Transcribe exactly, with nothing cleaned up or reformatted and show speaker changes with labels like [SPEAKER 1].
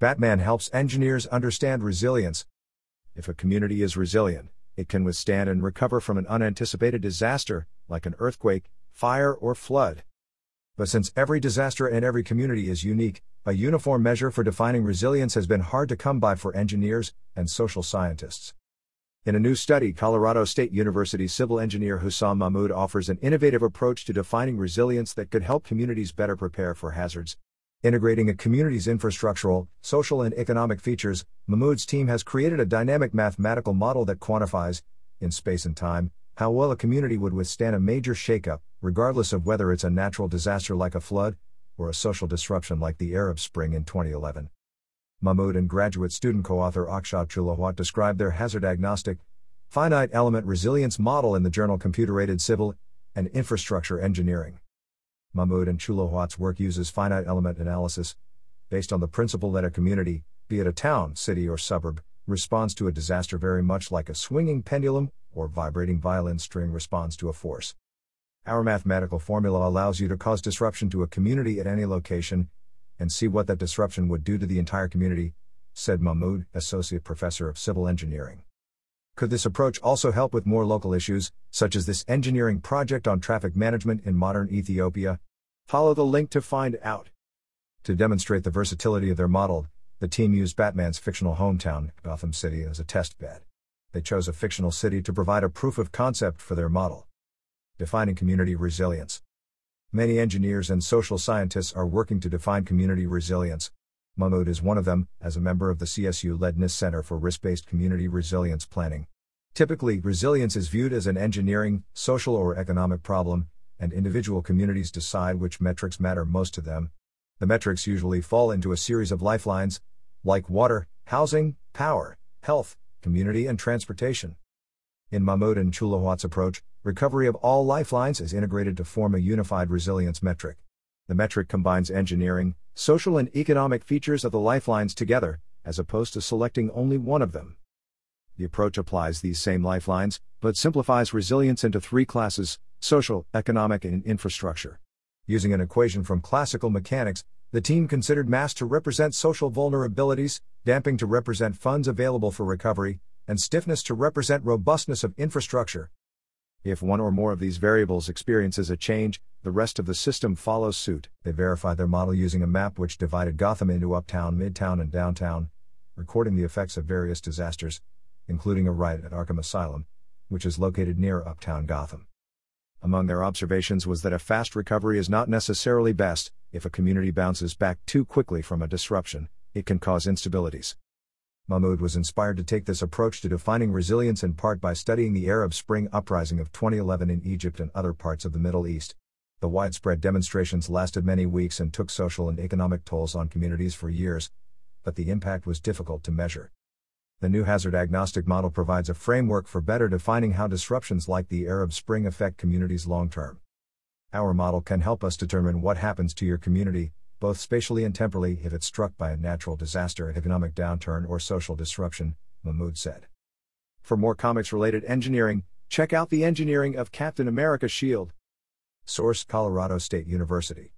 [SPEAKER 1] Batman helps engineers understand resilience. If a community is resilient, it can withstand and recover from an unanticipated disaster, like an earthquake, fire, or flood. But since every disaster and every community is unique, a uniform measure for defining resilience has been hard to come by for engineers and social scientists. In a new study, Colorado State University civil engineer Hussam Mahmoud offers an innovative approach to defining resilience that could help communities better prepare for hazards. Integrating a community's infrastructural, social, and economic features, Mahmoud's team has created a dynamic mathematical model that quantifies, in space and time, how well a community would withstand a major shakeup, regardless of whether it's a natural disaster like a flood, or a social disruption like the Arab Spring in twenty eleven. Mahmoud and graduate student co-author Akshat Chulawat described their hazard-agnostic, finite element resilience model in the journal Computer-Aided Civil and Infrastructure Engineering. Mahmoud and Chulawat's work uses finite element analysis, based on the principle that a community, be it a town, city, or suburb, responds to a disaster very much like a swinging pendulum or vibrating violin string responds to a force. Our mathematical formula allows you to cause disruption to a community at any location, and see what that disruption would do to the entire community, said Mahmoud, associate professor of civil engineering. Could this approach also help with more local issues, such as this engineering project on traffic management in modern Ethiopia? Follow the link to find out. To demonstrate the versatility of their model, the team used Batman's fictional hometown, Gotham City, as a test bed. They chose a fictional city to provide a proof of concept for their model. Defining community resilience. Many engineers and social scientists are working to define community resilience. Mahmoud is one of them, as a member of the C S U-led N I S Center for Risk-Based Community Resilience Planning. Typically, resilience is viewed as an engineering, social, or economic problem, and individual communities decide which metrics matter most to them. The metrics usually fall into a series of lifelines, like water, housing, power, health, community, and transportation. In Mahmoud and Chulawat's approach, recovery of all lifelines is integrated to form a unified resilience metric. The metric combines engineering, social, and economic features of the lifelines together, as opposed to selecting only one of them. The approach applies these same lifelines, but simplifies resilience into three classes: social, economic, and infrastructure. Using an equation from classical mechanics, the team considered mass to represent social vulnerabilities, damping to represent funds available for recovery, and stiffness to represent robustness of infrastructure. If one or more of these variables experiences a change, the rest of the system follows suit. They verified their model using a map which divided Gotham into uptown, midtown, and downtown, recording the effects of various disasters, including a riot at Arkham Asylum, which is located near uptown Gotham. Among their observations was that a fast recovery is not necessarily best. If a community bounces back too quickly from a disruption, it can cause instabilities. Mahmoud was inspired to take this approach to defining resilience in part by studying the Arab Spring uprising of twenty eleven in Egypt and other parts of the Middle East. The widespread demonstrations lasted many weeks and took social and economic tolls on communities for years, but the impact was difficult to measure. The new hazard-agnostic model provides a framework for better defining how disruptions like the Arab Spring affect communities long-term. Our model can help us determine what happens to your community, both spatially and temporally, if it's struck by a natural disaster, economic downturn, or social disruption, Mahmoud said. For more comics-related engineering, check out The Engineering of Captain America Shield. Source: Colorado State University.